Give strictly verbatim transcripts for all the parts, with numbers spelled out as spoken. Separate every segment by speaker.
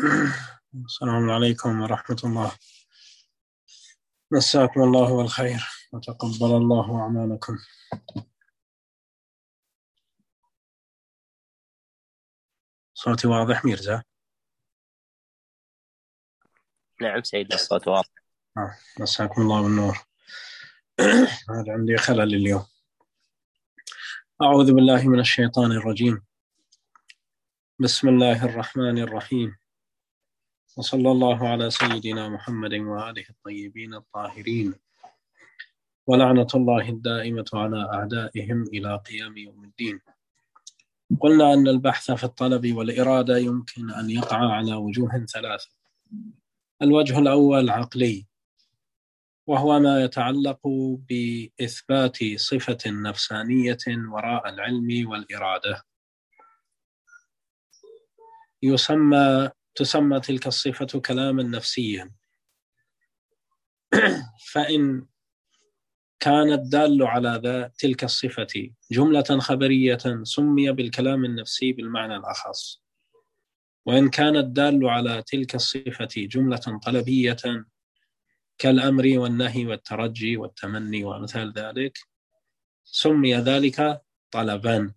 Speaker 1: السلام عليكم ورحمة الله. مساكم الله بالخير وتقبل الله أعمالكم. صوتي واضح ميرزا؟
Speaker 2: نعم سيدنا، الصوت واضح.
Speaker 1: آه. مساكم الله بالنور. هذا عندي خلل اليوم. أعوذ بالله من الشيطان الرجيم. بسم الله الرحمن الرحيم، وصلى الله على سيدنا محمد وآله الطيبين الطاهرين، ولعنة الله الدائمة على أعدائهم إلى قيام يوم الدين. قلنا أن البحث في الطلب والإرادة يمكن أن يقع على وجوه ثلاثة. الوجه الأول عقلي، وهو ما يتعلق بإثبات صفة نفسانية وراء العلم والإرادة. يسمى تسمى تلك الصفة كلاما نفسيا، فإن كان الدال على ذا تلك الصفة جملة خبرية سمي بالكلام النفسي بالمعنى الأخص، وإن كان الدال على تلك الصفة جملة طلبية كالأمر والنهي والترجي والتمني وأمثال ذلك سمي ذلك طلبا.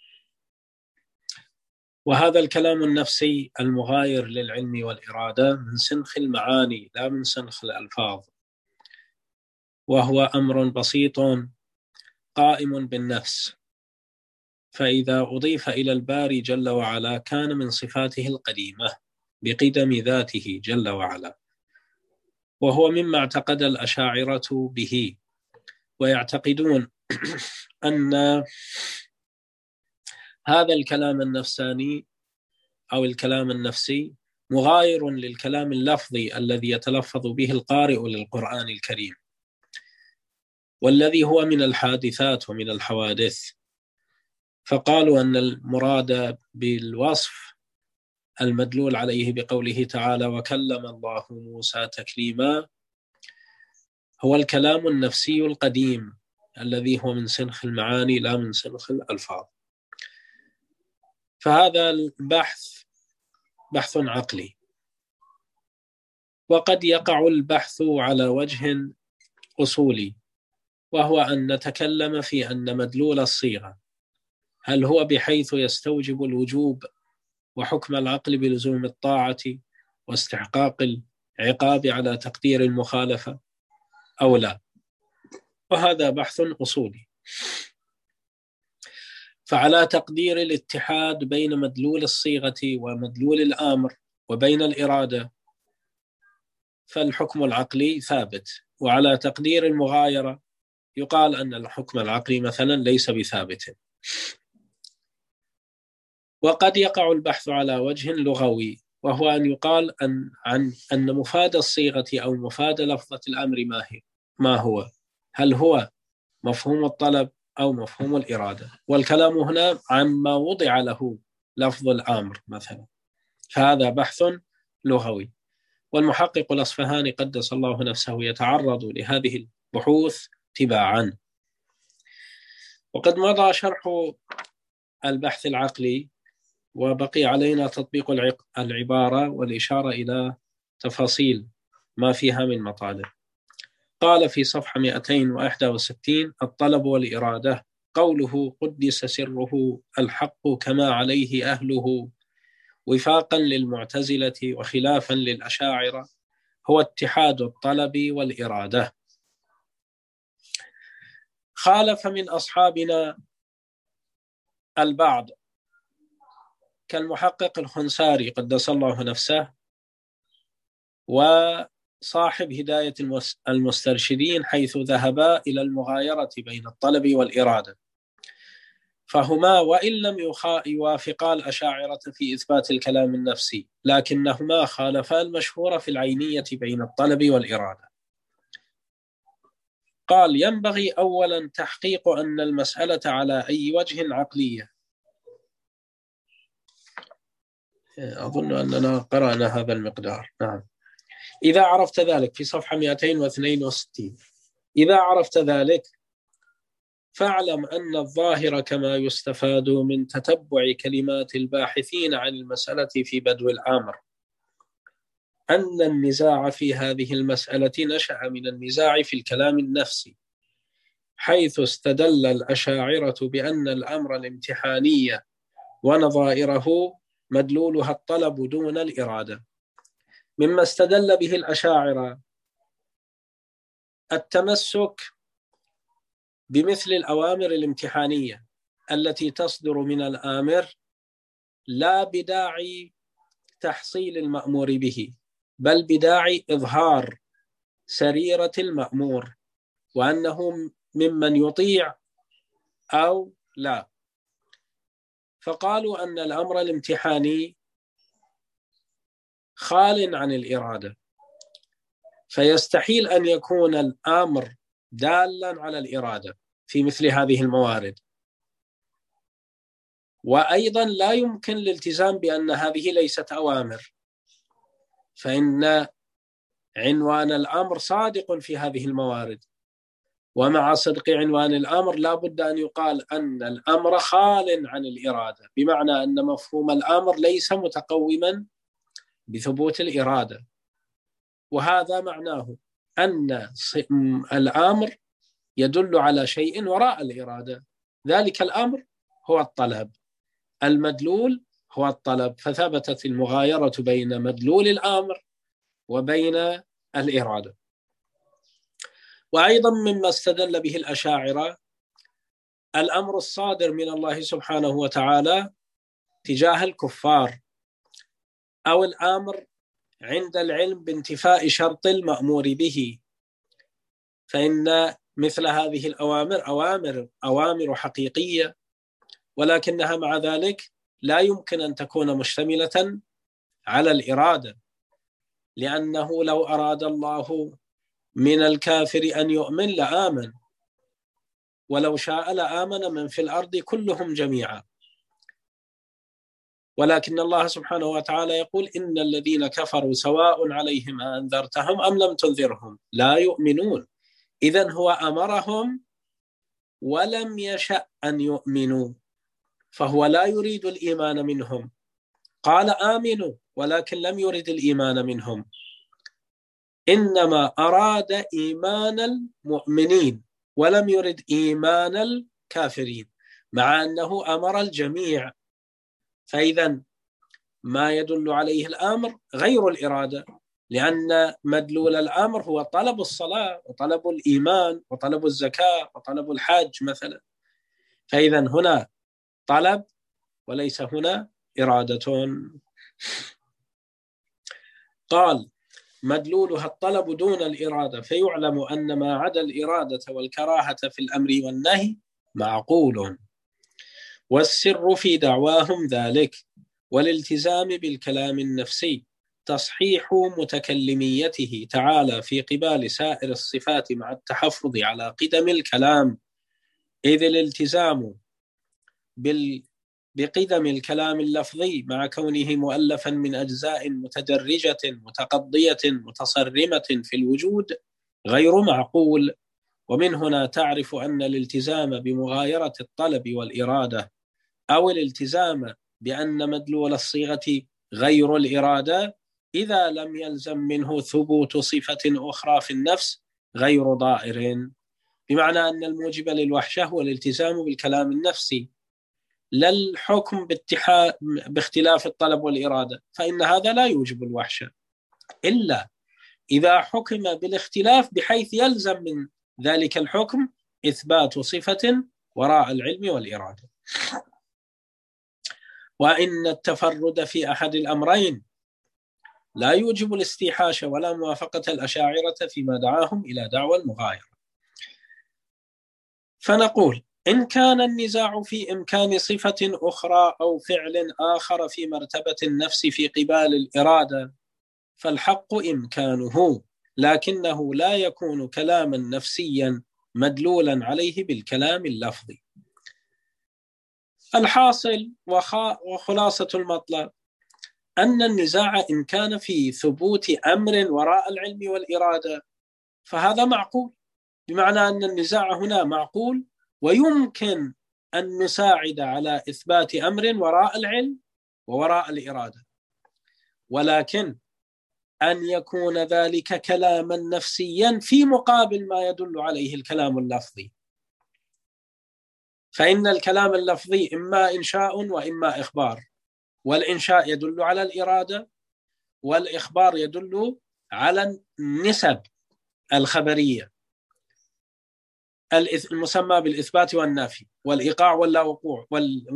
Speaker 1: وهذا الكلام النفسي المغاير للعلم والإرادة من سنخ المعاني لا من سنخ الألفاظ، وهو أمر بسيط قائم بالنفس، فإذا أضيف إلى الباري جل وعلا كان من صفاته القديمة بقدم ذاته جل وعلا، وهو مما اعتقد الأشاعرة به، ويعتقدون أن هذا الكلام النفساني أو الكلام النفسي مغاير للكلام اللفظي الذي يتلفظ به القارئ للقرآن الكريم، والذي هو من الحادثات ومن الحوادث. فقالوا أن المراد بالوصف المدلول عليه بقوله تعالى وكلم الله موسى تكليما هو الكلام النفسي القديم الذي هو من سنخ المعاني لا من سنخ الألفاظ. فهذا البحث بحث عقلي، وقد يقع البحث على وجه أصولي، وهو أن نتكلم في أن مدلول الصيغة هل هو بحيث يستوجب الوجوب وحكم العقل بلزوم الطاعة واستحقاق العقاب على تقدير المخالفة أو لا، وهذا بحث أصولي. فعلى تقدير الاتحاد بين مدلول الصيغة ومدلول الأمر وبين الإرادة فالحكم العقلي ثابت، وعلى تقدير المغايرة يقال أن الحكم العقلي مثلا ليس بثابت. وقد يقع البحث على وجه لغوي، وهو أن يقال أن عن أن مفاد الصيغة أو مفاد لفظة الأمر ما هي ما هو هل هو مفهوم الطلب أو مفهوم الإرادة، والكلام هنا عما وضع له لفظ الأمر مثلا، فهذا بحث لغوي. والمحقق الأصفهاني قدس الله نفسه يتعرض لهذه البحوث تباعا. وقد مضى شرح البحث العقلي، وبقي علينا تطبيق العبارة والإشارة إلى تفاصيل ما فيها من مطالب. قال في صفحة مئتين وواحد وستين الطلب والإرادة قوله قدس سره الحق كما عليه أهله وفاقا للمعتزلة وخلافا للأشاعرة هو اتحاد الطلب والإرادة. خالف من أصحابنا البعض كالمحقق الخنساري قدس الله نفسه وصاحب هداية المسترشدين، حيث ذهبا إلى المغايرة بين الطلب والإرادة، فهما وإن لم يوافقا الأشاعرة في إثبات الكلام النفسي لكنهما خالفا المشهور في العينية بين الطلب والإرادة. قال ينبغي أولا تحقيق أن المسألة على أي وجه عقلية. أظن أننا قرأنا هذا المقدار. نعم. إذا عرفت ذلك في صفحة مئتين واثنين وستين، إذا عرفت ذلك فاعلم أن الظاهر كما يستفاد من تتبع كلمات الباحثين عن المسألة في بدو الأمر أن النزاع في هذه المسألة نشأ من النزاع في الكلام النفسي، حيث استدل الأشاعرة بأن الأمر الامتحاني ونظائره مدلولها الطلب دون الإرادة. مما استدل به الأشاعرة التمسك بمثل الأوامر الامتحانية التي تصدر من الآمر لا بداعي تحصيل المأمور به، بل بداعي إظهار سريرة المأمور وأنه ممن يطيع أو لا. فقالوا أن الأمر الامتحاني خال عن الإرادة، فيستحيل أن يكون الأمر دالا على الإرادة في مثل هذه الموارد. وأيضا لا يمكن الالتزام بأن هذه ليست أوامر، فإن عنوان الأمر صادق في هذه الموارد، ومع صدق عنوان الأمر لا بد أن يقال أن الأمر خال عن الإرادة، بمعنى أن مفهوم الأمر ليس متقوما بثبوت الإرادة. وهذا معناه أن الأمر يدل على شيء وراء الإرادة، ذلك الأمر هو الطلب، المدلول هو الطلب، فثبتت المغايرة بين مدلول الأمر وبين الإرادة. وأيضا مما استدل به الأشاعرة الأمر الصادر من الله سبحانه وتعالى تجاه الكفار، أو الأمر عند العلم بانتفاء شرط المأمور به، فإن مثل هذه الأوامر أوامر أوامر حقيقية، ولكنها مع ذلك لا يمكن أن تكون مشتملة على الإرادة، لأنه لو أراد الله من الكافر أن يؤمن لآمن، ولو شاء لآمن من في الأرض كلهم جميعا. ولكن الله سبحانه وتعالى يقول إن الذين كفروا سواء عليهم أنذرتهم أم لم تنذرهم لا يؤمنون. إذن هو أمرهم ولم يشأ أن يؤمنوا، فهو لا يريد الإيمان منهم، قال آمنوا ولكن لم يرد الإيمان منهم، إنما أراد إيمان المؤمنين ولم يرد إيمان الكافرين، مع أنه أمر الجميع. فإذا ما يدل عليه الأمر غير الإرادة، لأن مدلول الأمر هو طلب الصلاة وطلب الإيمان وطلب الزكاة وطلب الحج مثلا. فإذا هنا طلب وليس هنا إرادة. قال مدلولها الطلب دون الإرادة، فيعلم أن ما عدا الإرادة والكراهة في الأمر والنهي معقول، والسر في دعواهم ذلك، والالتزام بالكلام النفسي تصحيح متكلميته تعالى في قبال سائر الصفات مع التحفظ على قدم الكلام، إذ الالتزام بال بقدم الكلام اللفظي مع كونه مؤلفا من أجزاء متدرجة متقضية متصرمة في الوجود غير معقول. ومن هنا تعرف أن الالتزام بمغايرة الطلب والإرادة أو الالتزام بأن مدلول الصيغة غير الإرادة إذا لم يلزم منه ثبوت صفة أخرى في النفس غير ضائر، بمعنى أن الموجب للوحشة هو الالتزام بالكلام النفسي لا الحكم باختلاف الطلب والإرادة، فإن هذا لا يوجب الوحشة إلا إذا حكم بالاختلاف بحيث يلزم من ذلك الحكم إثبات صفة وراء العلم والإرادة. وإن التفرد في أحد الأمرين لا يوجب الاستيحاش ولا موافقة الأشاعرة فيما دعاهم إلى دعوى المغايرة. فنقول إن كان النزاع في إمكان صفة أخرى أو فعل آخر في مرتبة النفس في قبال الإرادة فالحق إمكانه، لكنه لا يكون كلاما نفسيا مدلولا عليه بالكلام اللفظي. الحاصل وخلاصة المطلب أن النزاع إن كان في ثبوت أمر وراء العلم والإرادة فهذا معقول، بمعنى أن النزاع هنا معقول ويمكن أن نساعد على إثبات أمر وراء العلم ووراء الإرادة. ولكن أن يكون ذلك كلاما نفسيا في مقابل ما يدل عليه الكلام اللفظي. فإن الكلام اللفظي إما إنشاء وإما إخبار، والإنشاء يدل على الإرادة، والإخبار يدل على النسب الخبرية المسمى بالإثبات والنفي، والإيقاع واللا وقوع،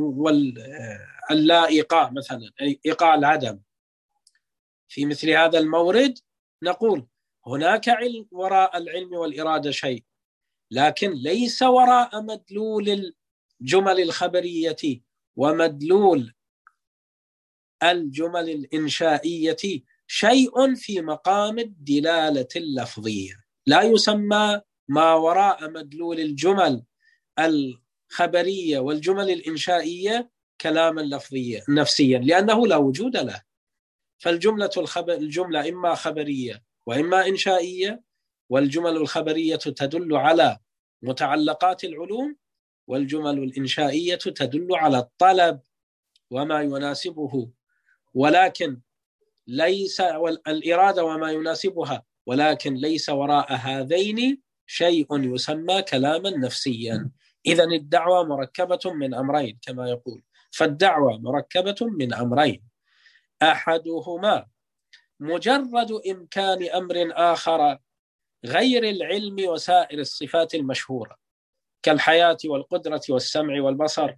Speaker 1: واللا إيقاع، مثلا إيقاع العدم. في مثل هذا المورد نقول هناك علم وراء العلم والإرادة شيء، لكن ليس وراء مدلول الجمل الخبرية ومدلول الجمل الإنشائية شيء في مقام الدلالة اللفظية. لا يسمى ما وراء مدلول الجمل الخبرية والجمل الإنشائية كلاما لفظيا نفسيا، لأنه لا وجود له. فالجملة الخبر الجملة إما خبرية وإما إنشائية، والجمل الخبرية تدل على متعلقات العلوم، والجمل الإنشائية تدل على الطلب وما يناسبه، ولكن ليس الإرادة وما يناسبها، ولكن ليس وراء هذين شيء يسمى كلاما نفسيا. إذن الدعوة مركبة من أمرين كما يقول، فالدعوة مركبة من أمرين: أحدهما مجرد إمكان أمر آخر غير العلم وسائر الصفات المشهورة كالحياة والقدرة والسمع والبصر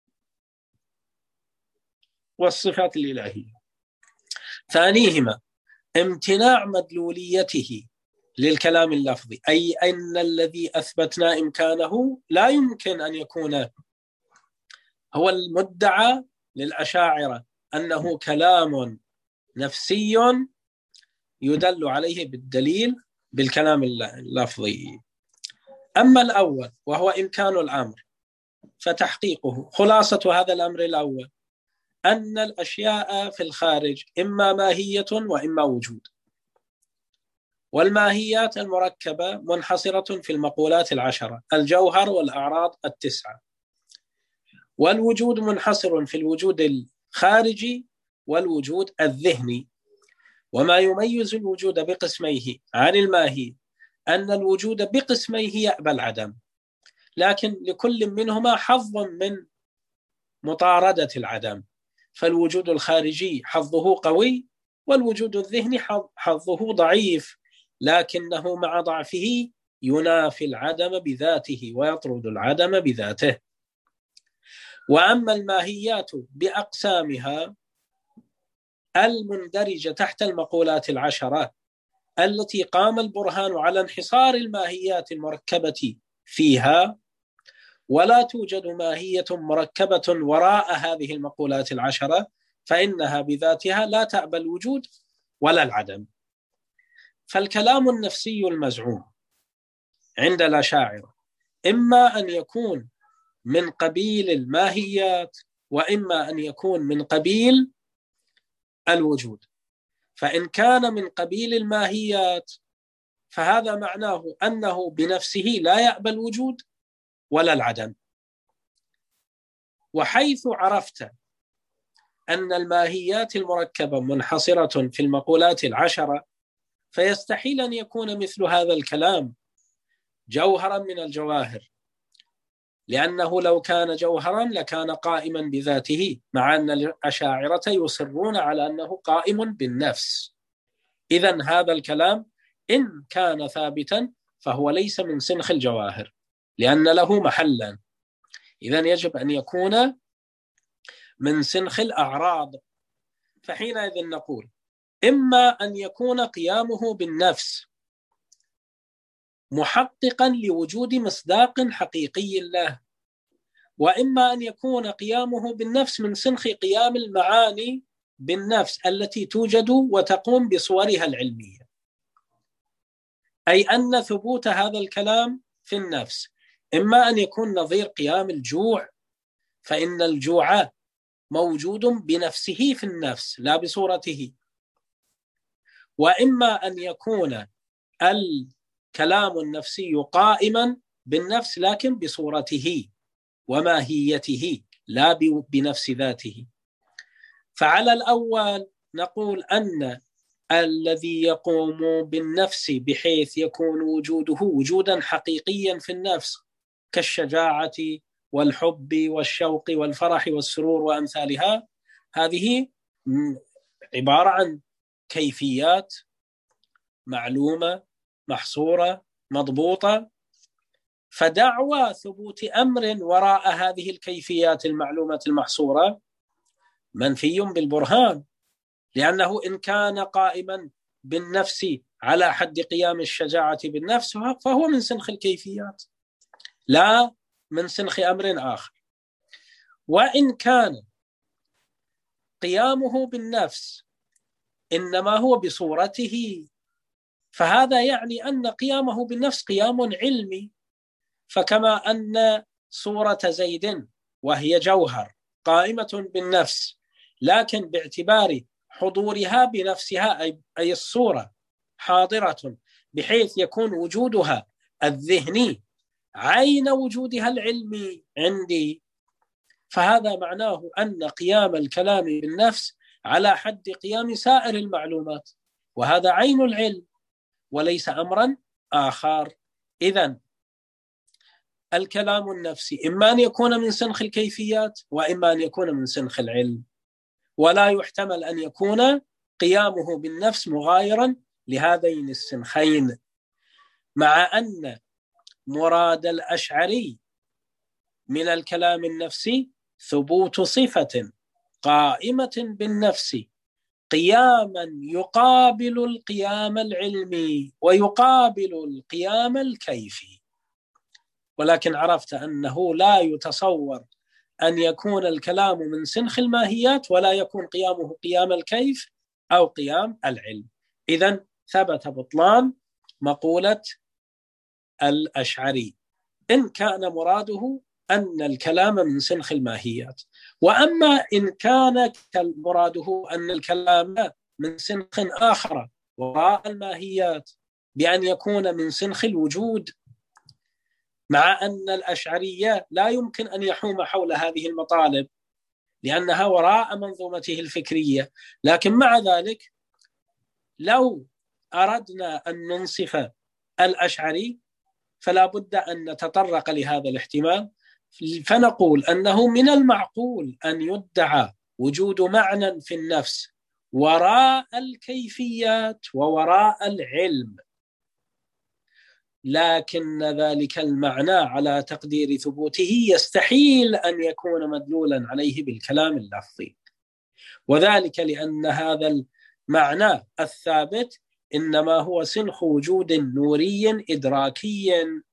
Speaker 1: والصفات الإلهية. ثانيهما امتناع مدلوليته للكلام اللفظي، أي أن الذي أثبتنا إمكانه لا يمكن أن يكون هو المدعى للأشاعرة أنه كلام نفسي يدل عليه بالدليل بالكلام اللفظي. أما الأول وهو إمكان الأمر فتحقيقه، خلاصة هذا الأمر الأول أن الأشياء في الخارج إما ماهية وإما وجود، والماهيات المركبة منحصرة في المقولات العشرة: الجوهر والأعراض التسعة، والوجود منحصر في الوجود الخارجي والوجود الذهني. وما يميز الوجود بقسميه عن الماهي أن الوجود بقسميه يأبى العدم، لكن لكل منهما حظ من مطاردة العدم، فالوجود الخارجي حظه قوي، والوجود الذهني حظه ضعيف، لكنه مع ضعفه ينافي العدم بذاته ويطرد العدم بذاته. وأما الماهيات بأقسامها المندرجة تحت المقولات العشرة التي قام البرهان على انحصار الماهيات المركبة فيها، ولا توجد ماهية مركبة وراء هذه المقولات العشرة، فإنها بذاتها لا تأبى الوجود ولا العدم. فالكلام النفسي المزعوم عند الأشاعرة إما أن يكون من قبيل الماهيات وإما أن يكون من قبيل الوجود. فإن كان من قبيل الماهيات فهذا معناه أنه بنفسه لا يأبى الوجود ولا العدم. وحيث عرفت أن الماهيات المركبة منحصرة في المقولات العشرة، فيستحيل أن يكون مثل هذا الكلام جوهرا من الجواهر، لأنه لو كان جوهرا لكان قائما بذاته، مع أن الأشاعرة يصرون على أنه قائم بالنفس. إذن هذا الكلام إن كان ثابتا فهو ليس من سنخ الجواهر لأن له محلا، إذن يجب أن يكون من سنخ الأعراض. فحينئذ نقول إما أن يكون قيامه بالنفس محققا لوجود مصداق حقيقي له، وإما أن يكون قيامه بالنفس من سنخ قيام المعاني بالنفس التي توجد وتقوم بصورها العلمية، أي أن ثبوت هذا الكلام في النفس إما أن يكون نظير قيام الجوع، فإن الجوع موجود بنفسه في النفس لا بصورته، وإما أن يكون الكلام النفسي قائما بالنفس لكن بصورته وماهيته لا بنفس ذاته. فعلى الأول نقول أن الذي يقوم بالنفس بحيث يكون وجوده وجودا حقيقيا في النفس كالشجاعة والحب والشوق والفرح والسرور وأمثالها، هذه عبارة عن كيفيات معلومة محصورة مضبوطة. فدعوى ثبوت أمر وراء هذه الكيفيات المعلومة المحصورة منفي بالبرهان، لأنه إن كان قائما بالنفس على حد قيام الشجاعة بالنفس فهو من سنخ الكيفيات لا من سنخ أمر آخر. وإن كان قيامه بالنفس إنما هو بصورته فهذا يعني أن قيامه بالنفس قيام علمي، فكما أن صورة زيد وهي جوهر قائمة بالنفس لكن باعتبار حضورها بنفسها أي الصورة حاضرة بحيث يكون وجودها الذهني عين وجودها العلمي عندي، فهذا معناه أن قيام الكلام بالنفس على حد قيام سائر المعلومات، وهذا عين العلم وليس أمرا آخر. إذن الكلام النفسي إما أن يكون من سنخ الكيفيات وإما أن يكون من سنخ العلم، ولا يحتمل أن يكون قيامه بالنفس مغايرا لهذين السنخين، مع أن مراد الأشعري من الكلام النفسي ثبوت صفة قائمة بالنفس قياما يقابل القيام العلمي ويقابل القيام الكيفي. ولكن عرفت أنه لا يتصور أن يكون الكلام من سنخ الماهيات ولا يكون قيامه قيام الكيف أو قيام العلم. إذن ثبت بطلان مقولة الأشعري إن كان مراده أن الكلام من سنخ الماهيات. وأما إن كان مراده أن الكلام من سنخ آخر وراء الماهيات بأن يكون من سنخ الوجود، مع أن الأشعرية لا يمكن أن يحوم حول هذه المطالب لأنها وراء منظومته الفكرية، لكن مع ذلك لو أردنا أن ننصف الأشعري فلا بد أن نتطرق لهذا الاحتمال، فنقول أنه من المعقول أن يدعى وجود معنى في النفس وراء الكيفيات ووراء العلم، لكن ذلك المعنى على تقدير ثبوته يستحيل أن يكون مدلولا عليه بالكلام اللفظي، وذلك لأن هذا المعنى الثابت إنما هو سنخ وجود نوري إدراكي،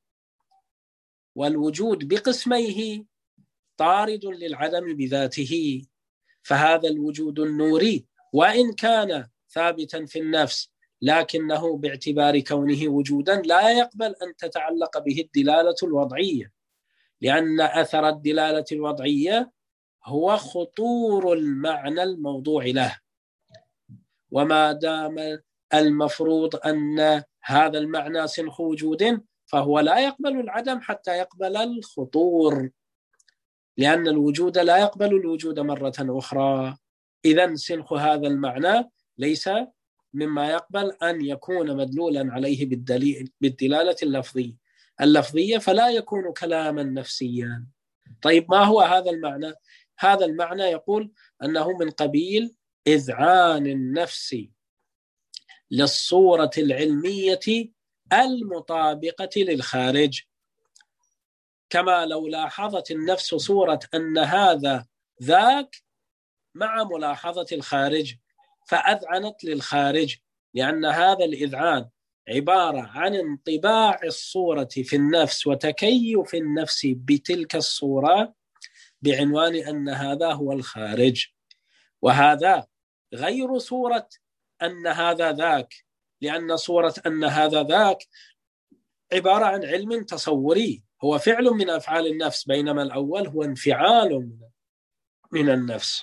Speaker 1: والوجود بقسميه طارد للعدم بذاته، فهذا الوجود النوري وإن كان ثابتا في النفس لكنه باعتبار كونه وجودا لا يقبل أن تتعلق به الدلالة الوضعية، لأن أثر الدلالة الوضعية هو خطور المعنى الموضوع له، وما دام المفروض أن هذا المعنى سنخ وجود فهو لا يقبل العدم حتى يقبل الخطور، لأن الوجود لا يقبل الوجود مرة أخرى. إذن سنخ هذا المعنى ليس مما يقبل أن يكون مدلولا عليه بالدليل بالدلالة اللفظية اللفظية فلا يكون كلاما نفسيا. طيب ما هو هذا المعنى؟ هذا المعنى يقول أنه من قبيل إذعان النفس للصورة العلمية المطابقة للخارج، كما لو لاحظت النفس صورة أن هذا ذاك مع ملاحظة الخارج فأذعنت للخارج، لأن هذا الإذعان عبارة عن انطباع الصورة في النفس وتكيف النفس بتلك الصورة بعنوان أن هذا هو الخارج، وهذا غير صورة أن هذا ذاك، لأن صورة أن هذا ذاك عبارة عن علم تصوري هو فعل من أفعال النفس، بينما الأول هو انفعال من النفس،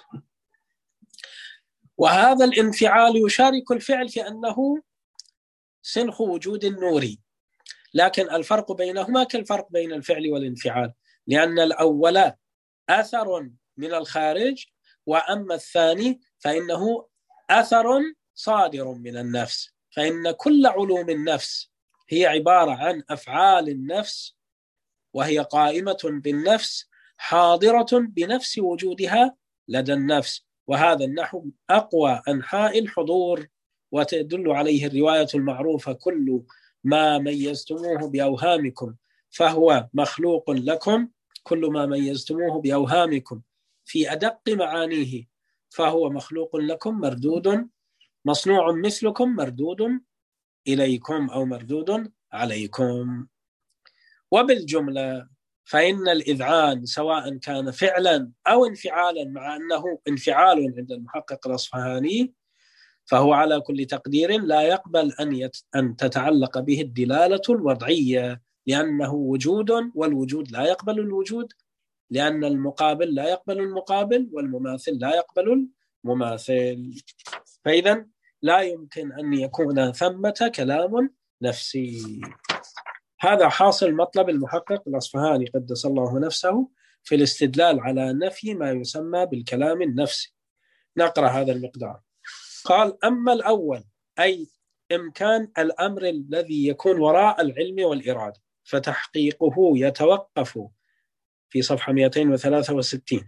Speaker 1: وهذا الانفعال يشارك الفعل في أنه سنخ وجود نوري، لكن الفرق بينهما كالفرق بين الفعل والانفعال، لأن الأول أثر من الخارج وأما الثاني فإنه أثر صادر من النفس، فإن كل علوم النفس هي عبارة عن أفعال النفس، وهي قائمة بالنفس حاضرة بنفس وجودها لدى النفس، وهذا النحو أقوى أنحاء الحضور، وتدل عليه الرواية المعروفة: كل ما ميزتموه بأوهامكم فهو مخلوق لكم، كل ما ميزتموه بأوهامكم في أدق معانيه فهو مخلوق لكم، مردود مصنوع مثلكم مردود إليكم أو مردود عليكم. وبالجملة فإن الإذعان سواء كان فعلا أو انفعالا، مع أنه انفعال عند المحقق الأصفهاني، فهو على كل تقدير لا يقبل أن, يت... أن تتعلق به الدلالة الوضعية، لأنه وجود، والوجود لا يقبل الوجود، لأن المقابل لا يقبل المقابل، والمماثل لا يقبل المماثل. فإذا لا يمكن أن يكون ثمة كلام نفسي. هذا حاصل مطلب المحقق الأصفهاني قدس الله نفسه في الاستدلال على نفي ما يسمى بالكلام النفسي. نقرأ هذا المقدار. قال: أما الأول، أي إمكان الأمر الذي يكون وراء العلم والإرادة، فتحقيقه يتوقف في صفحة مئتين وثلاثة وستين،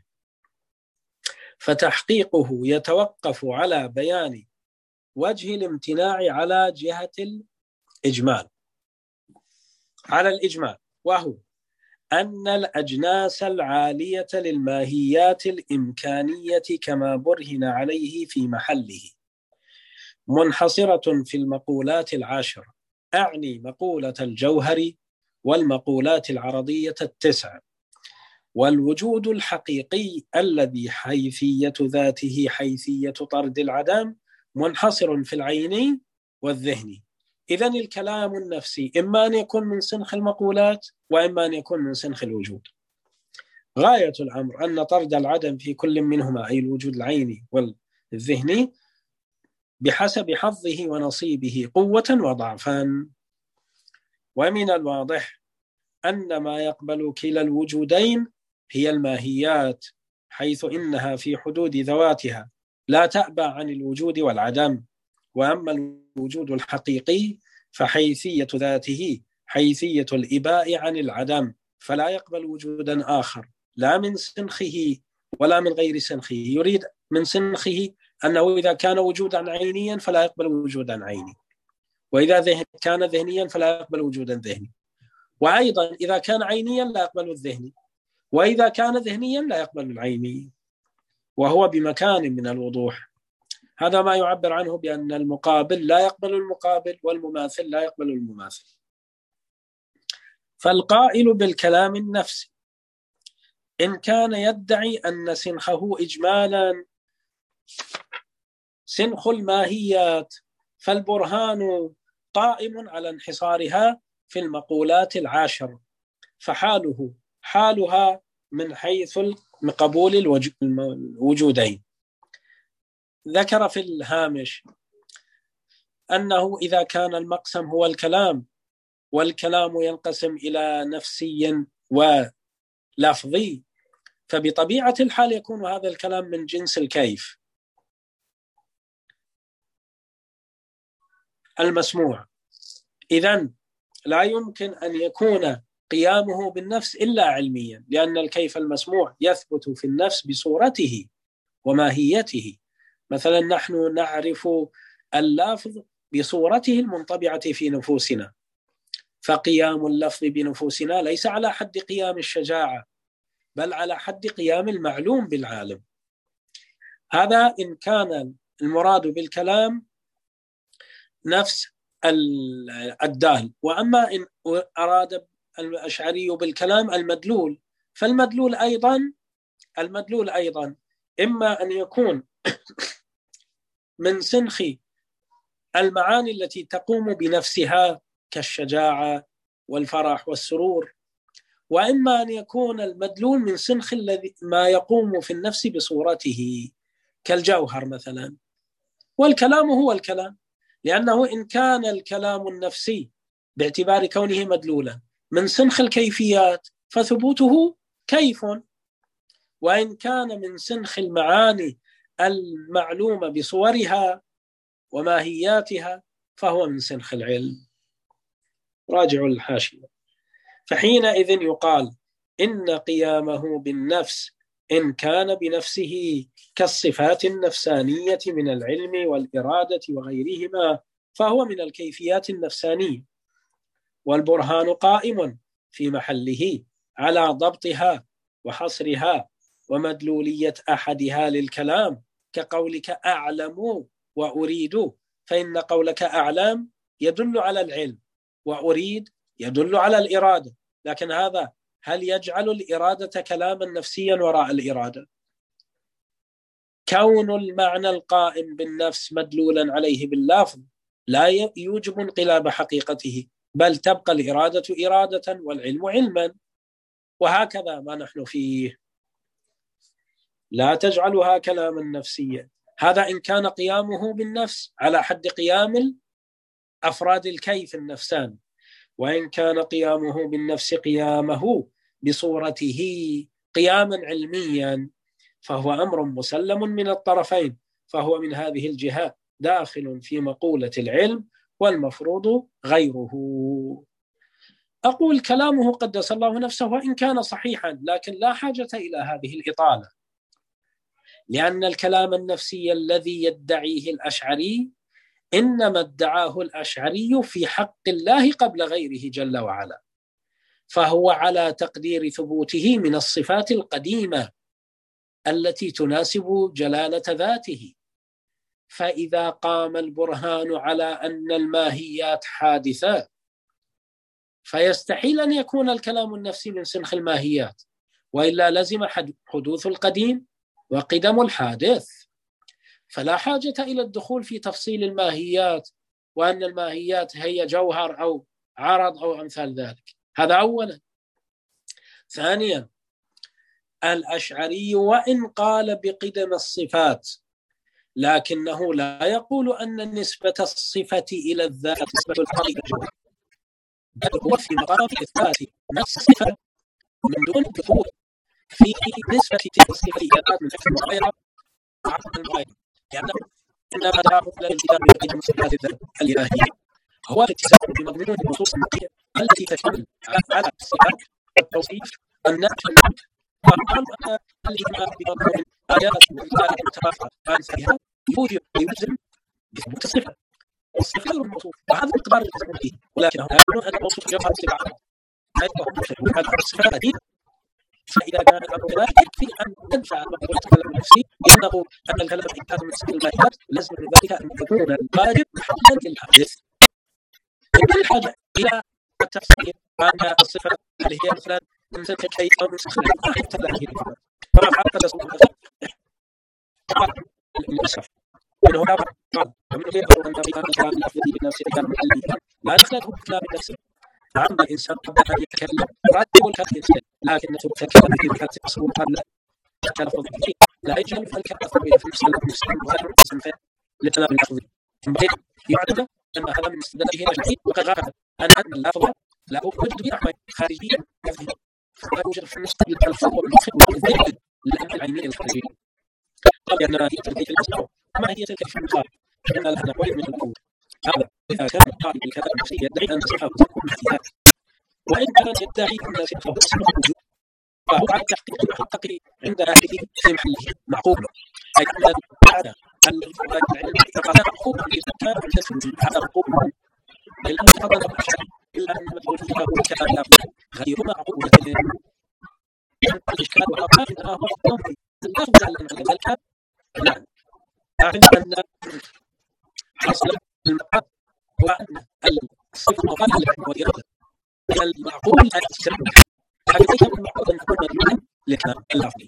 Speaker 1: فتحقيقه يتوقف على بيان وجه الامتناع على جهة الإجمال، على الإجمال، وهو أن الأجناس العالية للماهيات الإمكانية كما برهن عليه في محله منحصرة في المقولات العاشرة، أعني مقولة الجوهر والمقولات العرضية التسع، والوجود الحقيقي الذي حيثية ذاته حيثية طرد العدم منحصر في العين والذهن. إذن الكلام النفسي إما أن يكون من سنخ المقولات، وإما أن يكون من سنخ الوجود. غاية الأمر أن طرد العدم في كل منهما، أي الوجود العيني والذهني، بحسب حظه ونصيبه قوة وضعفا. ومن الواضح أن ما يقبل كلا الوجودين هي الماهيات، حيث إنها في حدود ذواتها لا تأبى عن الوجود والعدم. وأما الوجود الحقيقي فحيثية ذاته حيثية الإباء عن العدم، فلا يقبل وجودا آخر لا من سنخه ولا من غير سنخه. يريد من سنخه أنه إذا كان وجودا عينيا فلا يقبل وجودا عيني، وإذا ذهن كان ذهنيا فلا يقبل وجودا ذهني، وأيضا إذا كان عينيا لا يقبل الذهني، وإذا كان ذهنيا لا يقبل العيني، وهو بمكان من الوضوح. هذا ما يعبر عنه بأن المقابل لا يقبل المقابل، والمماثل لا يقبل المماثل. فالقائل بالكلام النفسي إن كان يدعي أن سنخه إجمالا سنخ الماهيات، فالبرهان قائم على انحصارها في المقولات العاشر، فحاله حالها من حيث قبول الوجودين. ذكر في الهامش أنه إذا كان المقسم هو الكلام، والكلام ينقسم إلى نفسي ولفظي، فبطبيعة الحال يكون هذا الكلام من جنس الكيف المسموع. إذن لا يمكن أن يكون قيامه بالنفس إلا علميا، لأن الكيف المسموع يثبت في النفس بصورته وماهيته. مثلا نحن نعرف اللفظ بصورته المنطبعة في نفوسنا، فقيام اللفظ بنفوسنا ليس على حد قيام الشجاعة، بل على حد قيام المعلوم بالعالم. هذا إن كان المراد بالكلام نفس الدال. وأما إن أراد الأشعري بالكلام المدلول، فالمدلول أيضا المدلول أيضا إما أن يكون من سنخ المعاني التي تقوم بنفسها كالشجاعة والفرح والسرور، وإما أن يكون المدلول من سنخ الذي ما يقوم في النفس بصورته كالجوهر مثلا. والكلام هو الكلام، لأنه إن كان الكلام النفسي باعتبار كونه مدلولا من سنخ الكيفيات فثبوته كيف، وإن كان من سنخ المعاني المعلومة بصورها وماهياتها فهو من سنخ العلم. راجعوا الحاشية. فحينئذ يقال إن قيامه بالنفس إن كان بنفسه كالصفات النفسانية من العلم والإرادة وغيرهما فهو من الكيفيات النفسانية، والبرهان قائم في محله على ضبطها وحصرها ومدلولية أحدها للكلام، كقولك أعلم وأريد، فإن قولك أعلم يدل على العلم وأريد يدل على الإرادة، لكن هذا هل يجعل الإرادة كلاما نفسيا وراء الإرادة؟ كون المعنى القائم بالنفس مدلولا عليه باللفظ لا يوجب انقلاب حقيقته، بل تبقى الإرادة إرادة والعلم علما، وهكذا ما نحن فيه. لا تجعلها كلاما نفسيا. هذا إن كان قيامه بالنفس على حد قيام أفراد الكيف النفسان، وإن كان قيامه بالنفس قيامه بصورته قياما علميا فهو أمر مسلم من الطرفين، فهو من هذه الجهة داخل في مقولة العلم والمفروض غيره. أقول كلامه قدس الله نفسه وإن كان صحيحا، لكن لا حاجة إلى هذه الإطالة، لأن الكلام النفسي الذي يدعيه الأشعري إنما ادعاه الأشعري في حق الله قبل غيره جل وعلا، فهو على تقدير ثبوته من الصفات القديمة التي تناسب جلالة ذاته. فإذا قام البرهان على أن الماهيات حادثة فيستحيل أن يكون الكلام النفسي من سنخ الماهيات، وإلا لزم حدوث القديم وقدم الحادث، فلا حاجة إلى الدخول في تفصيل الماهيات وأن الماهيات هي جوهر أو عرض أو أمثال ذلك. هذا أولا. ثانيا، الأشعري وإن قال بقدم الصفات لكنه لا يقول أن نسبة الصفة إلى الذات نسبة الحقيقة، بل هو في مقام إثبات نفس الصفة من دون دخول في نسبة تلك الصفة إلى الذات من حيث المغايرة وعقد المغايرة، لأنه إنما دعاه إلى الالتزام بقدم صفات الذات الإلهية هو الالتزام بمضمون النصوص النقية التي تشمل على الصفات والتوصيف والنفي والنفي، وقالوا أن الإيمان بمضمون آيات والآيات المتفاقمة عن فيها يوجب ويلزم بثبوت الصفة والصفة غير الموصوف، وهذا الاعتبار التزام به، ولكنهم يقولون أن الموصوف جوهر الصفات فإنهم يشهدون على الصفات الأدية. فإذا كان الأمر كذلك يكفي أن ندفع مقولة الكلام النفسي لأنه أن الكلام إن كان من صفة الماهيات لازم من ذلك أن يكون الواجب محلا للحادث. ولا الحاجة إلى التفسير عن الصفة اللي هي مثلا من سنة شيء أو من سنة ما حتى لا هي الفرق فما حتى لسوء طبعا للأسف إنه لا بعض ومن غير أن كان الكلام الأفضل بالنفس كان محليا لا نخلطه بكلام النفس. عند الإنسان قبل أن يتكلم راتب الكلام لكن تتكلم في الكلام أصول قبل التلفظ به لا يجعل في الكلام الأفضل في المسلم المسلم وغير المسلم للكلام الأفضل يعتبر أن هذا من استدلاله نجحي، وقد غاب أن أن اللفظ لا يوجد بنحو خارجيا فلا يوجد في المستقبل التلفظ والمخ والذهن لأن العينين الخارجية. قال أن هي تلك المسلم ما هي تلك في المقال إن لها نحو من الأول. هذا إذا كان القائل بالكلام النفسي يدعي أن صفة تكون فيها، وإن كان يدعي أن صفة اسمه وجود فهو على التحقيق المحقق عند أهله في محله معقول، أي أن هذا الذي فقد العلم فقد معقول إذا كان الجسم هذا معقول لأن فضل الأشياء إلا أن مدخول فيها هو الكلام الأفضل غير معقول لأن الإشكال والأطلاق إنما هو الضوء لا تدل على ذلك. لا أعلم أن حصل المقام هو أن الصفة مقابلة والإرادة المعقول أن تسمى لكن ليس المعقول أن تكون مدلولا لكلام الأفضل.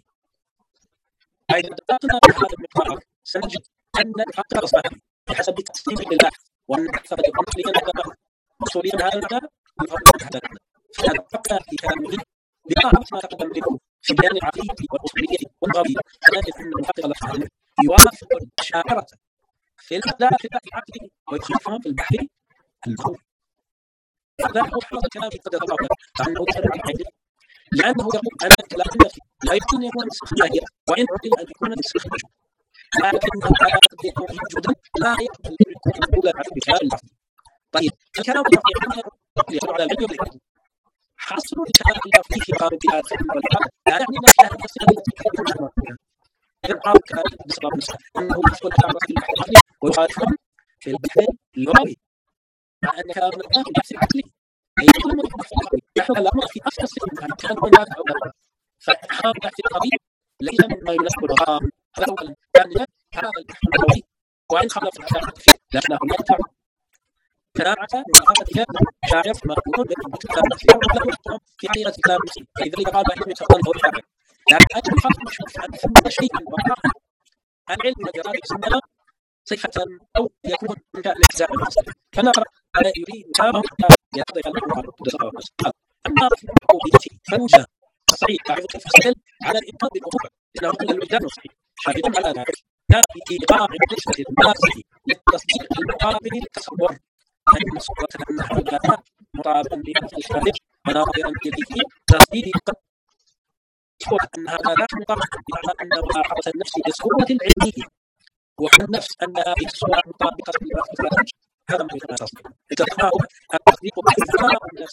Speaker 1: إذا دققنا في هذا المقام سنجد أن الحق أصبح بحسب تقسيم البحث وأن البحث قد يكون عقليا أصوليا هذا المعنى يفضل حتى فنفكر في كلامه بقراءة ما تقدم له في بيان العقلية والأصولية والغربية، نجد أن المحقق الأفضل يوافق الشاعرة في الأداء في البحث العقلي ويخالفهم في البحث اللغوي. هذا هو حاصل الكلام في قدر الله عنه سبب الحديث، لأنه يقول أن الكلام النفسي لا يمكن أن يكون نسخ ماهية وإن عقل أن يكون نسخ مجهول، لكنه لا يكون وجودا لا يقبل الأولى بخلاف اللفظ. طيب الكلام يدل على العلم والإثبات. حصر الكلام اللفظي في باب الجهاد والجهاد لا يعني نفسها التفسير التي تكون إبقاء كلام بسبب نفسه أنه يحصل كلام في البحث العقلي ويخالفهم في البحث اللغوي، مع أن كلام الله في البحث العقلي أي كلمة في البحث العقلي نحن كلامنا في أفضل صفة كان هناك أو لا، فإحرام البحث اللغوي ليس مما يناسب اللغة. هذا أولا. ثانيا هذا البحث اللغوي وإن خلف الأشياء التي لكنه يدفع كراعة مخافة شاعر ما يكون بالكتاب الأخير في حقيقة كلام المسلم، لذلك قال بأنه يتقال هو الشاعر. لكن أجل خاص مشهور أن ثم شيء وقع العلم الذي رأى يسمى صفة أو يكون من كان الإجزاء المسلم، فنقرأ على يريد كتابه يتضيف المقال قال أما في المقوبية فنوجه الصحيح تعرف كيف يستدل على الإمكان بالوقوع لأنه هو الوجدان الصحيح شاهد على ذلك لا في إيقاع نسبة الناس للتصديق المقابل للتصور أن صورة أنها لا مطابقا لنفس الشارع وناظرا إليه تصديق قد صورة أنها لا مطابقة بمعنى أن ملاحظة النفس بصورة العلمية وعن النفس أنها بصورة مطابقة للخارج هذا ما يسمى تصديق. التصديق التصديق بإظهار النفس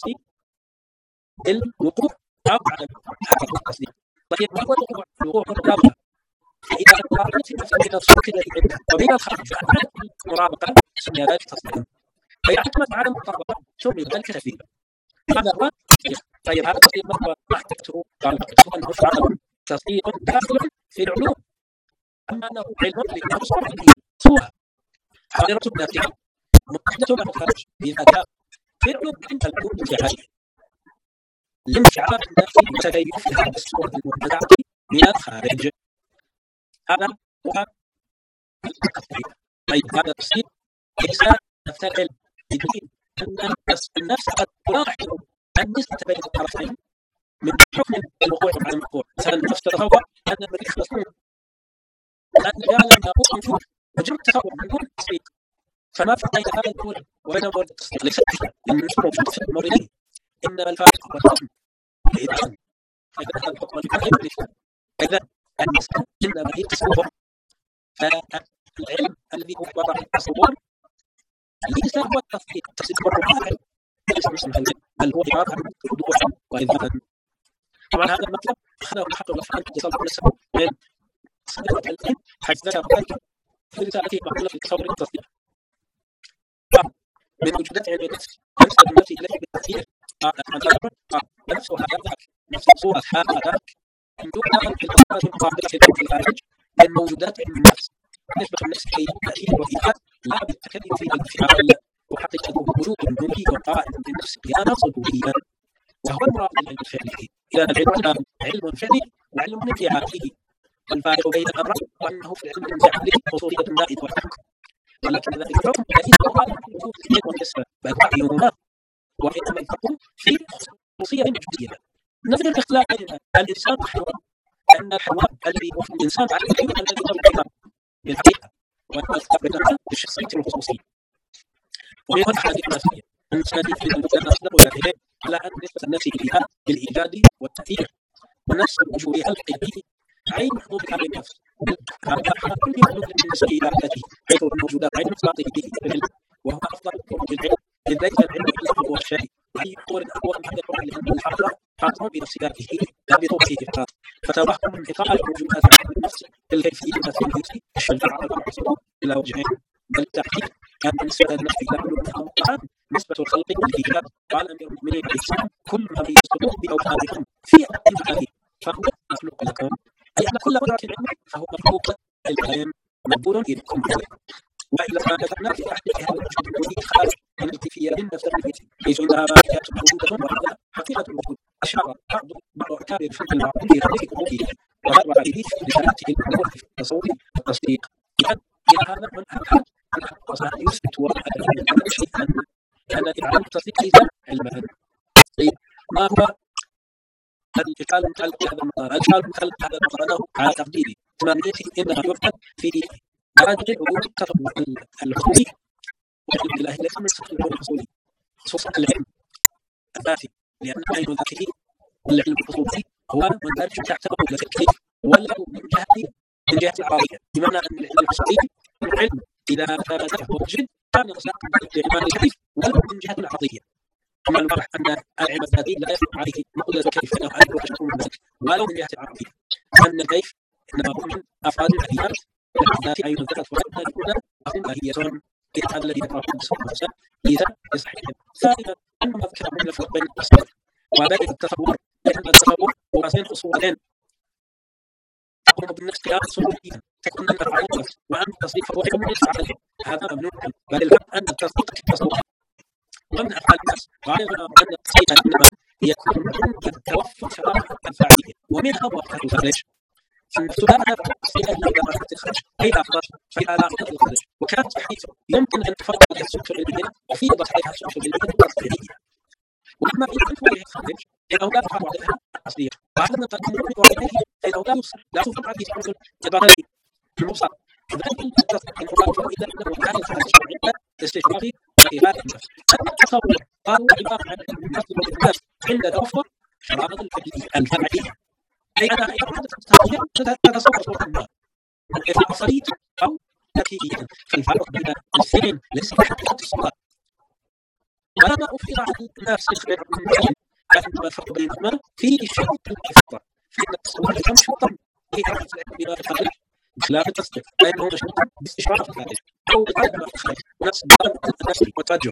Speaker 1: بالوقوع أو عدم هذا التصديق. طيب ما هو الوقوع؟ الوقوع مطابقة فإذا قارنت النفس بين الصوت الذي عندها وبين الخارج فعلا المرابطة سمي ذلك تصديقا. فإذا اعتمد على المطابقة سمي ذلك تكذيبا. هذا هو التصديق. طيب هذا التصديق ما هو؟ ما احتجته قال أنه فعلا تصديق داخل في العلوم، أما أنه علم لأنه صورة حاضرة نافعة متحدثة عن الخارج إذا كان في العلوم عند العلوم الجهالية لانفعال النفس بتكيف هذه الصورة المنتزعة من الخارج. هذا هو التصديق. طيب هذا التصديق ليس نفس العلم بدليل أن النفس قد تلاحظ النسبة بين الطرفين من حكم الوقوع على الموقوع. مثلا النفس تتصور أن المريخ مسؤول أن يعلم ناقوس موجود مجرد تصور من دون تصديق، فما فرق بين هذا المورد وبين مورد التصديق؟ ليس فيه لأن النفس موجود في الموردين، إنما الفارق هو الحكم. إذا إذا هذا الحكم الفارق إذا النسبة إنما هي تصور، فالعلم الذي هو وضع التصور ليس هو التصديق. التصديق هو الواقع ليس مسلم العلم بل هو عبارة عن وضوح وإثباتا. طبعا هذا المطلب أخذه الحق والأفعال اتصال بالنسبة بين الصدق والعلم حيث ذكر ذلك في رسالته معقولة في التصور والتصديق. من وجودات علم النفس ينسب النفس إليه بالتأثير قال قال نفسها ذاك نفس صورة هذا ذاك من دون أن تكون مقابلة في الخارج من موجودات علم النفس. نسبة النفس إليه بالتأثير والإيجاد لا بالتكلم في الانفعال، وحقيقته وجود نوري وقائم بالنفس قياما صدوريا، وهو المراد بالعلم الفعلي. إذا العلم علم فعلي وعلم انفعالي، والفارق بين الأمرين وأنه في العلم الانفعالي خصوصية النائب والحكم، ولكن ذلك الحكم ليس هو وجود اليد والنسبة بل رأيهما، وإنما الفرق في خصوصية الوجودية. نفس الاختلاف بين الإنسان والحيوان أن الحيوان الذي هو الإنسان على الحيوان الذي هو الحيوان بالحقيقة، وأن الاختلاف بينهما بالشخصية والخصوصية. ويكون حاجة نفسية النسبة في الوجود أصلا وذاته على أن نسبة النفس إليها بالإيجاد والتأثير، ونفس الوجود القلبي عين محدود على النفس على كل محدود بالنسبة إلى ذاته، حيث الموجودات عين مصداقه به العلم، وهو أفضل الحكم بالعلم. لذلك العلم يطلق هو الشيء أي قول أقوى من هذا الحكم لأن الحق حاصل بنفس ذاته لا بطرقه فقط، فتوهم انقطاع الموجودات عن النفس بالكيفية التي الشجاعة والعصر إلى وجهين، بل التحقيق كان نسبة النفس إلى علوم القرآن نسبة الخلق والإيجاد. قال أمير المؤمنين الإسلام كل ما يسقط بأوقاتكم في أقل فهو مخلوق لكم، أي أن كل قدرة علم فهو مخلوق العلم مقبول إليكم. وإذا ما كتبنا في تحقيق هذا الوجود والإدخال من الكيفية النفسية حيث إنها مالكات موجودة وهذا حقيقة الوجود. أشار بعض بعض أكابر في المعقول في ذلك الوجود وغرب عليه بشريعته الأمور في التصور والتصديق. إلى هذا من أحد أصلا يثبت وراء شيئا أن العلم التصديق ليس علما. ما هو الإشكال المتعلق بهذا المقام؟ الإشكال المتعلق بهذا المقام على تقديري ثمانيته إنها يوجد في درجة الوجود التصور الحصولي والعلم الإلهي ليس من صفة الوجود الحصولي، خصوصا العلم الذاتي، لأن علم ذاته العلم الحصولي هو مندرج تحت مقولة الكيف، وله من جهة من جهة العربية، بمعنى أن العلم الشرعي العلم إذا ثبت ووجد كان مصداقا لإيمان الكيف ولو من جهة العربية. كما نوضح أن العلم الذاتي لا يخفى عليه نقول الكيف أنه أمر وشك من ذلك ولو من جهة العربية، أن الكيف إنما هو من أفراد الأديان الذات أي من ذكرت وأن الأولى هم ماهية هذا الذي ذكره النصوص إذا يصح. ثالثا أن ما ذكر من الفرق بين التصور وبين التصور، لأن التصور هو بين أصولين تكون بالنفس قياس صوريا تكون المفعول وأن التصديق فهو علم الفعل، هذا ممنوع، بل الحق أن التصديق كتصور ومن أفعال الناس غالبا أن التصديق إنما يكون عند توفر شرائط الفاعلية ومنها وقت الخارج. فالنفس لا تفعل التصديق إلا إذا وقت الخارج أي لا خرج فإذا لا وقت الخارج، وكانت بحيث يمكن أن تفضل عليها السلوك العلمية وفيضت عليها السلوك العلمية التصديقية. وأما إذا كنت عليها الخارج فإنه لا تفعل عليها التصديق، وهذا من تقدم عليه فإنه لا يصح لا تفضل عليه الحصول البطاري المبصر. ذلك التصديق إنه لا يفعل إلا أنه كان الخارج عند استشراف خارج النفس. أما التصور فهو عبارة عن النفس والنفس عند توفر شرائط الفاعلية، أي أنها إذا كانت تتصور صورة ما عصرية أو تكتيكية، فالفرق بين الاثنين ليس بحقيقة الصورة. ولما أفرض على الناس يخبر من العلم فإنما الفرق بينهما في شرط الإفاضة، فإن التصور ليس شرطا لإعادة العلم بما في الخارج بخلاف التصديق، فإنه مشروط باستشراف الخارج أو بطلب ما في الخارج ونفس الطلب النفسي والتوجه.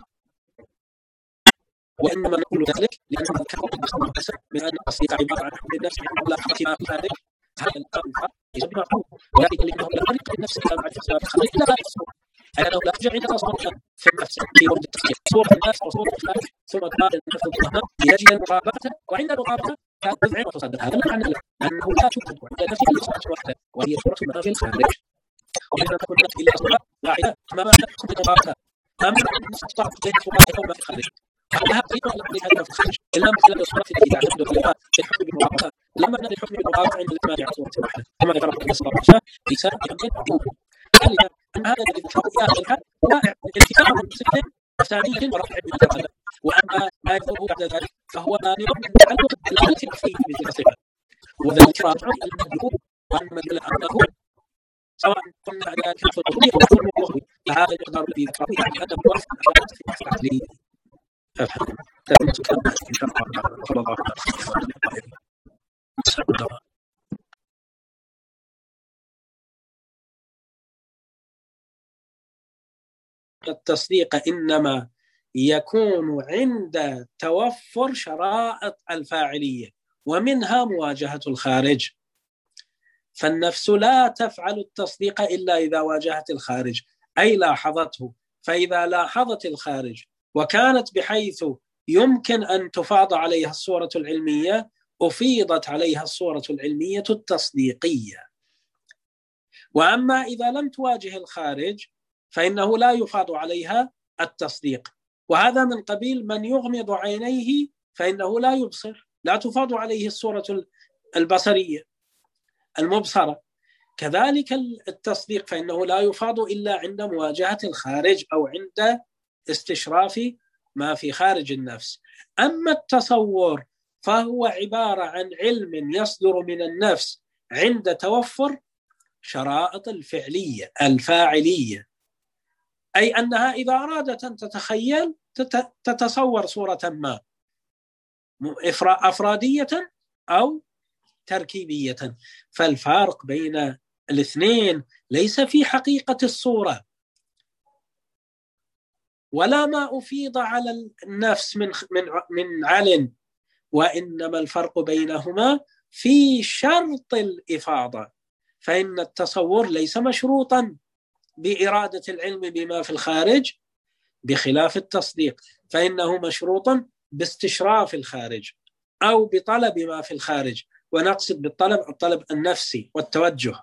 Speaker 1: وإنما نقول ذلك لأننا ذكرنا بالمقدسة من أن التصديق عبارة عن حكم النفس عند ملاحظة ما في الخارج، هذا الفرق ليس بمعقول، ولكن لأنه لا طريق للنفس إلى معرفة ما في الخارج إلا هذه الصورة، أنه لا توجد عندنا صورة في النفس في وجود التصديق، صورة النفس وصورة الخارج ثم تقابل النفس ضدها ليجد المقابلة، وعند المقابلة تدعم وتصدق. هذا معنى أنه لا توجد عند النفس إلا صورة واحدة وهي صورة ما في الخارج، وإذا تكون النفس إلا صورة واحدة فما معنى حكم المقابلة؟ ما معنى أن النفس تطابق بين صورتين وما في الخارج؟ هذا طريقة عليها في الخارج إلا من خلال الصورة التي تعتمد عليها في الحكم بالمقابلة، لما نرى الحكم بالمقابلة عند الاعتماد على صورة واحدة كما ذكر ابن صلاح في سائر أمر الحكم. ثالثا أن هذا الذي ذكره في آخرها هو الانتفاع عن صفة ثانية ورفع المقابلة، وأما ما يذكره بعد ذلك فهو مانع من تعلق الآلة فيه بتلك الصفة، وذلك راجع إلى المذكور وأن من أنه سواء قلنا على ذلك في الأصولية أو في اللغوي، فهذا المقدار الذي ذكره يعني أنه وافق الأشياء في الأصل العقلي. أفهم تكلمت كلمة إن شاء الله صلى الله عليه وسلم. التصديق إنما يكون عند توفر شرائط الفاعلية ومنها مواجهة الخارج، فالنفس لا تفعل التصديق إلا إذا واجهت الخارج أي لاحظته، فإذا لاحظت الخارج وكانت بحيث يمكن أن تفاض عليها الصورة العلمية أفيضت عليها الصورة العلمية التصديقية. وأما إذا لم تواجه الخارج فإنه لا يفاض عليها التصديق، وهذا من قبيل من يغمض عينيه فإنه لا يبصر، لا تفاض عليه الصورة البصرية المبصرة. كذلك التصديق فإنه لا يفاض إلا عند مواجهة الخارج أو عند استشراف ما في خارج النفس. أما التصور فهو عبارة عن علم يصدر من النفس عند توفر شرائط الفعلية الفاعلية، أي أنها إذا أرادت أن تتخيل تتصور صورة ما أفرادية أو تركيبية. فالفارق بين الاثنين ليس في حقيقة الصورة ولا ما أفيض على النفس من من من علم، وإنما الفرق بينهما في شرط الإفاضة، فإن التصور ليس مشروطا بإرادة العلم بما في الخارج بخلاف التصديق، فإنه مشروط باستشراف الخارج أو بطلب ما في الخارج، ونقصد بالطلب الطلب النفسي والتوجه.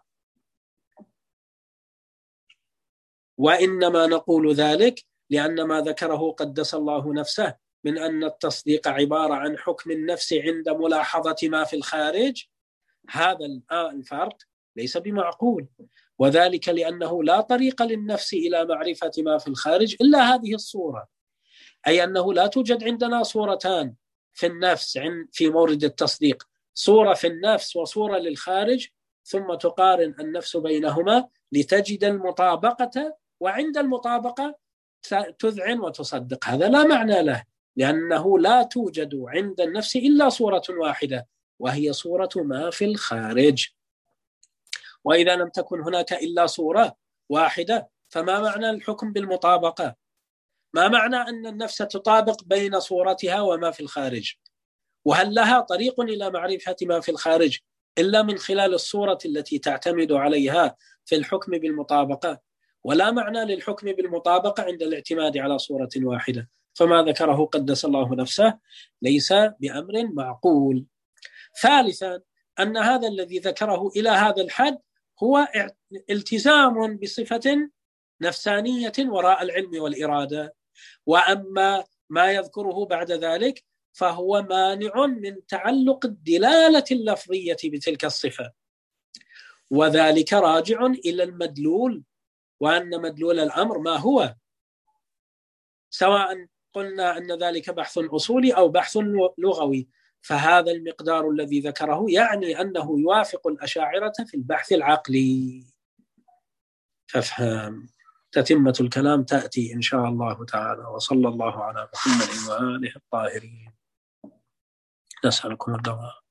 Speaker 1: وإنما نقول ذلك لأن ما ذكره قدس الله نفسه من أن التصديق عبارة عن حكم النفس عند ملاحظة ما في الخارج، هذا الفرق ليس بمعقول، وذلك لأنه لا طريق للنفس إلى معرفة ما في الخارج إلا هذه الصورة، أي أنه لا توجد عندنا صورتان في النفس في مورد التصديق، صورة في النفس وصورة للخارج ثم تقارن النفس بينهما لتجد المطابقة، وعند المطابقة تذعن وتصدق. هذا لا معنى له، لأنه لا توجد عند النفس إلا صورة واحدة، وهي صورة ما في الخارج. وإذا لم تكن هناك إلا صورة واحدة فما معنى الحكم بالمطابقة؟ ما معنى أن النفس تطابق بين صورتها وما في الخارج؟ وهل لها طريق إلى معرفة ما في الخارج إلا من خلال الصورة التي تعتمد عليها في الحكم بالمطابقة؟ ولا معنى للحكم بالمطابقة عند الاعتماد على صورة واحدة. فما ذكره قدس الله نفسه ليس بأمر معقول. ثالثا، أن هذا الذي ذكره إلى هذا الحد هو التزام بصفة نفسانية وراء العلم والإرادة، وأما ما يذكره بعد ذلك فهو مانع من تعلق الدلالة اللفظية بتلك الصفة، وذلك راجع إلى المدلول، وأن مدلول الأمر ما هو، سواء قلنا أن ذلك بحث أصولي أو بحث لغوي. فهذا المقدار الذي ذكره يعني أنه يوافق الأشاعرة في البحث العقلي. فافهم. تتمة الكلام تأتي إن شاء الله تعالى. وصلى الله على محمد وآله الطاهرين. نسألكم الدعاء.